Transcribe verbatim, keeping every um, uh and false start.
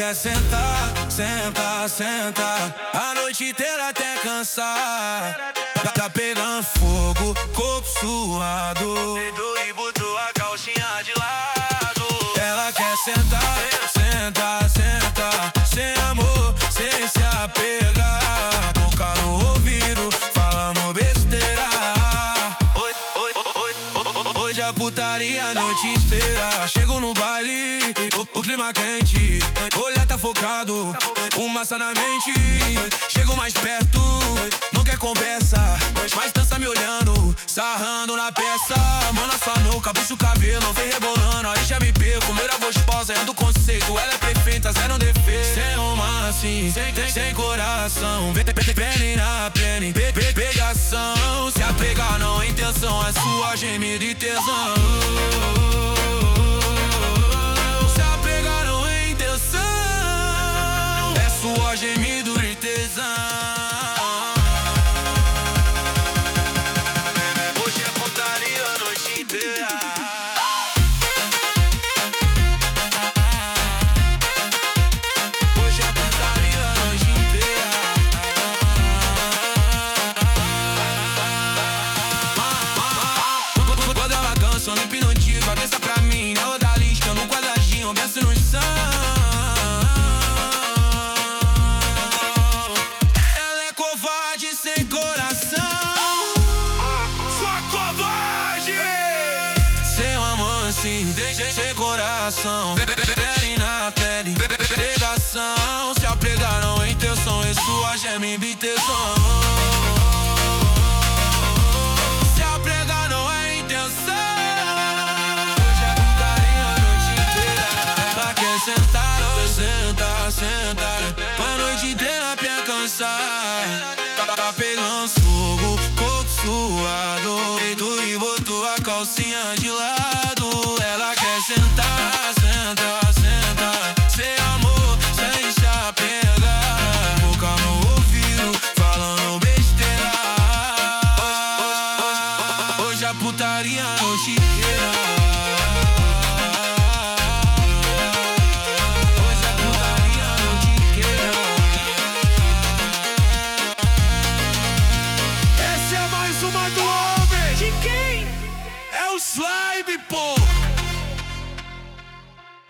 quer sentar, senta, senta, a noite inteira até cansar. Tá, tá pegando fogo, corpo suado, e botou a calcinha de lado. Ela quer sentar, senta, senta, sem amor, sem se apegar. Boca no ouvido, falando besteira. Oi, oi, oi, oi, hoje a putaria a noite inteira. Chego no baile, o, o clima quente, olhar tá focado, fumaça na mente. Chego mais perto, não quer conversa, mas dança me olhando, sarrando na peça. Mano, a sua nuca, puxa o cabelo, vem rebolando, aí já me perco. Mira gostosa, é do conceito, ela é perfeita, zero defeito. Sem romance, sem, sem coração, pele na pele, pe, pe, pegação. Se apegar não é intenção, é sua gemida e tesão. Se apegar não é intenção, é sua gemido e tesão. Só no hipnotismo, avança pra mim, na odalisca, no quadradinho, verso no chão. Ela é covarde sem coração. Sua covarde! Sem amor assim, deixa sem coração. Pele na pele, pegação. Se apegar não é intenção, é sua gema e tesão. Se apegar não é intenção, sentar, senta, senta, a noite inteira pra cansar. Tá, tá pegando fogo, corpo suado, e botou a calcinha de lado. Ela quer sentar, senta, senta, sem amor, sem se apegar. Boca no ouvido, falando besteira. Hoje a putaria a noite inteira. Slime, pô!